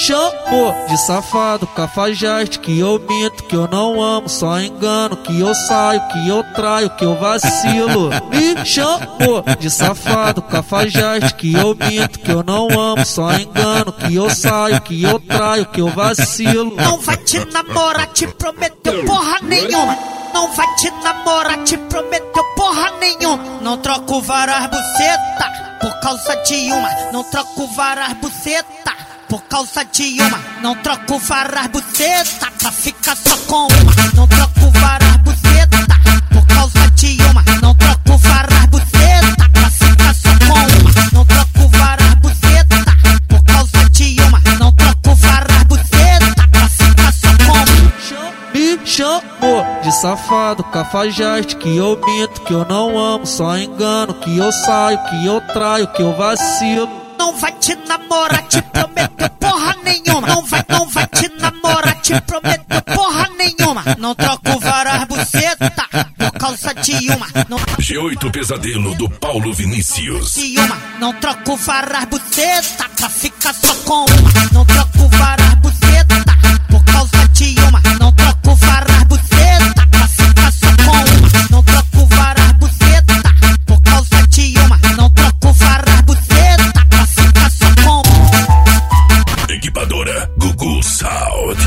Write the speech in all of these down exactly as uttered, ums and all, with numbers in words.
chamou de safado, cafajeste, que eu minto, que eu não amo, só engano, que eu saio, que eu traio, que eu vacilo. Me chamou de safado, cafajeste, que eu minto, que eu não amo, só engano, que eu saio, que eu traio, que eu vacilo. Não vai te namorar, te prometeu porra nenhuma. Não vai te namorar, te prometeu porra nenhuma. Não troco várias buceta por causa de uma. Não troco várias buceta por causa de uma. Não troco várias buceta pra ficar só com uma. Não troco várias buceta por causa de uma. Não troco várias buceta pra ficar só com uma. Não troco várias buceta por causa de uma. Não troco várias buceta pra ficar só com uma. Me chamou de safado, cafajeste, que eu minto, que eu não amo, só engano, que eu saio, que eu traio, que eu vacilo. Não vai te namorar, te prometeu porra nenhuma. Não vai, não vai te namorar, te prometeu porra nenhuma. Não troco várias buceta por causa de uma. Não... G oito Pesadelo do Paulo Vinícius. De uma. Não troco várias buceta pra ficar só com uma. Não troco várias buceta por causa de uma. Não troco várias buceta pra ficar só com uma. Não troco várias buceta por causa de uma. Não troco várias buceta pra ficar só com uma. Equipadora Gugu Sound.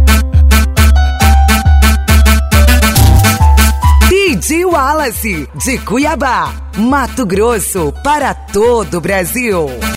D J Wallace, de Cuiabá, Mato Grosso, para todo o Brasil.